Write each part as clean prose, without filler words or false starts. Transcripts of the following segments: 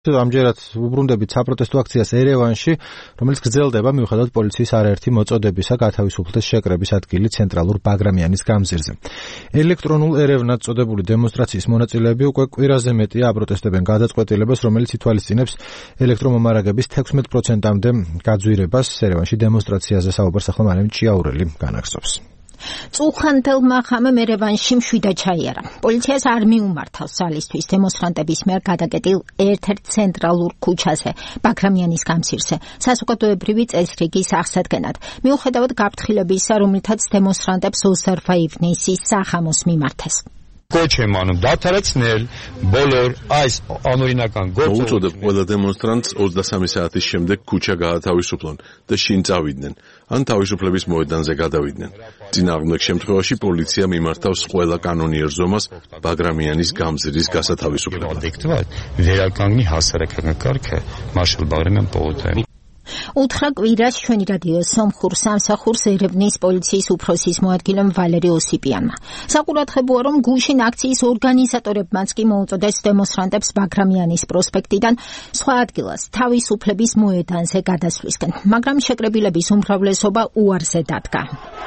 ამჯერად უბრუნდებით საპროტესტო აქციას ერევანში, რომელიც გრძელდება მიუხედავად პოლიციის არაერთი მოწოდებისა გათავისუფლდეს შეკრების ადგილი ცენტრალურ ბაგრამიანის გამზირზე. ელექტრონულ ერევნად წოდებული დემონსტრაციის მონაწილეები უკვე კვირაზე მეტია აპროტესტებენ გადაწყვეტილებას, რომელიც ითვალისწინებს ელექტრომომარაგების 16%-მდე გაძვირებას. ერევანში დემონსტრაციაზე საუბარს ახლა მარიამ ჭიაურელი განაგრძობს. წუხანდელმა ხამემ ერევანში მშვიდად ჩაიარა. პოლიციას არ მიუმართავს ძალისთვის დემონსტრანტების მიერ გადაკეტილ ერთ-ერთ ცენტრალურ ქუჩაზე, ბაგრამიანის გამზირზე, საზოგადოებრივი წესრიგის აღსადგენად. მიუხედავად გაფრთხილებისა, რომლითაც დემონსტრანტებს 25 ივნისის სახამოს მიმართეს. Կոչեմ դաթարեցնել բոլոր այս անօրինական գործողությունները Მოუწოდებ ყველა დემონსტრანტს 23 საათის შემდეგ ქუჩა გაათავისუფლონ და შინ წავიდნენ, ან თავისუფლების მოედანზე გადავიდნენ. წინააღმდეგ შემთხვევაში პოლიცია მიმართავს ყველა კანონიერ ზომას ბაგრამიანის გამზირის გასათავისუფლებლად. Վերականգնի հասարակական կարգը Մարշալ Բաղրամյան պողոտայում. უთხრა კვირას ჩვენი რადიო სომხურ სამსახურს ერევნის პოლიციის უფროსის მოადგილემ ვალერი ოსიპიანმა. საყურადღებოა, რომ გუშინ აქციის ორგანიზატორებმაც კი მოუწოდეს დემონსტრანტებს ბაგრამიანის პროსპექტიდან სხვა ადგილას თავისუფლების მოედანზე გადასვლისკენ, მაგრამ შეკრებილების უმრავლესობა უარზე დადგა.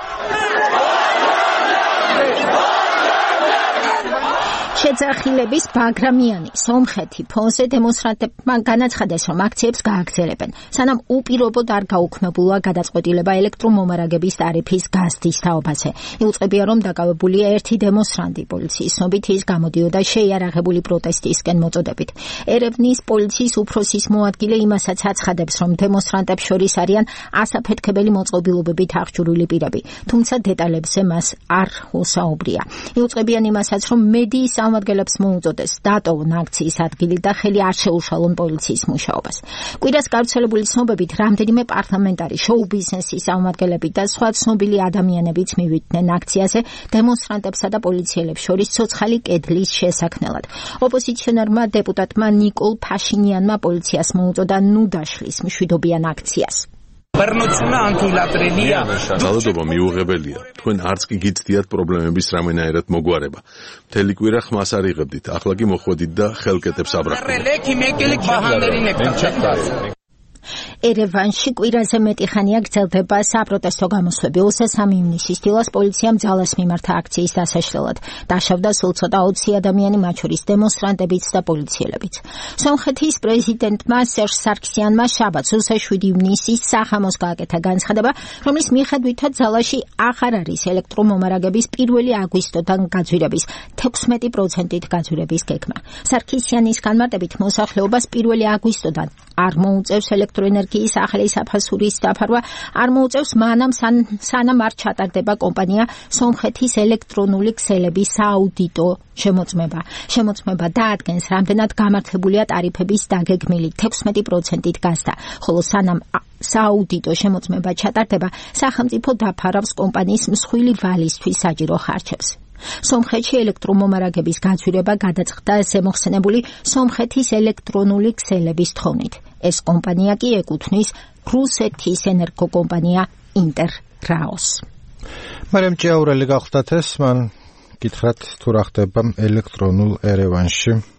შეძახილების ბაგრამიანი სომხეთი ფონზე დემონსტრანტებმა განაცხადეს, რომ აქციებს გააგრძელებენ, სანამ უპირობოდ არ გაუქმებულა გადაწყვეტილება ელექტრომომარაგების ტარიფის გაზრდის თაობაზე. იუწყებია, რომ დაკავებულია ერთი დემონსტრანტი პოლიციის ცნობით ის გამოდიოდა შეიარაღებული პროტესტისკენ მოწოდებით. ერევნის პოლიციის უფროსის მოადგილე იმასაც აცხადებს, რომ დემონსტრანტებს შორის არიან ასაფეთქებელი მოწყობილობებით აღჭურვილი პირები, თუმცა დეტალებზე მას არ უსაუბრია. იუწყებიან იმასაც, რომ მედიის წარმომადგენლებს მოუწოდეს დატოვონ აქციის ადგილი და ხელი არ შეუშალონ პოლიციის მუშაობას. კვირას გავრცელებული ცნობებით რამდენიმე პარლამენტარი, შოუ-ბიზნესის წარმომადგენლები და სხვა ცნობილი ადამიანებიც მივიდნენ აქციაზე დემონსტრანტებსა და პოლიციელებს შორის ცოცხალი კედლის შესაქმნელად. ოპოზიციონერმა დეპუტატმა ნიკოლ ფაშინიანმა პოლიციას მოუწოდა ნუ დაშლის მშვიდობიან აქციას. ძალადობა მიუღებელია. თქვენ არც კი გიცდიათ პრობლემების რამენაერად მოგვარება. მთელი კვირა ხმას არ იღებდით, ახლა კი მოხვედით და ხელკეტებს აბრაყებთ. ერევანში კვირაზე მეტი ხანია გრძელდება საპროტესტო გამოსვლები. 23 ივნისის დილას პოლიციამ ძალას მიმართა აქციის დასაშლელად. დაშავდა სულ ცოტა 20 ადამიანი, მათ შორის დემონსტრანტებიც და პოლიციელებიც. სომხეთის პრეზიდენტმა სერჟ სარქსიანმა შაბათს 27 ივნისის სახამოს გააკეთა განცხადება, რომლის მიხედვითაც ძალაში აღარ არის ელექტრომომარაგების 1 აგვისტოდან გაძვირების 16%-ით გაძვირების გეგმა. სარქისიანის განმარტებით მოსახლეობას 1 აგვისტოდან არ მოუწევს ელექტროენერგიის ახალი საფასურის დაფარვა, არ მოუწევს მანამ სანამ არ ჩატარდება კომპანია სომხეთის ელექტრონული ქსელების სააუდიტო შემოწმება. შემოწმება დაადგენს, რამდენად გამართლებულია ტარიფების დაგეგმილი 16%-ით გაზრდა, ხოლო სანამ სააუდიტო შემოწმება ჩატარდება, სახელმწიფო დაფარავს კომპანიის მსხვილი ვალისთვის საჭირო ხარჯებს. სომხეთში ელექტრომომარაგების გაძვირება გადაწყდა ზემოხსენებული სომხეთის ელექტრონული ქსელების თხოვნით. ეს კომპანია კი ეკუთვნის რუსეთის ენერგოკომპანია ინტერრაოს. მარიამ ჭიაურელი გახლდათ ეს, მან გითხრათ თუ რა ხდება ელექტრონულ ერევანში.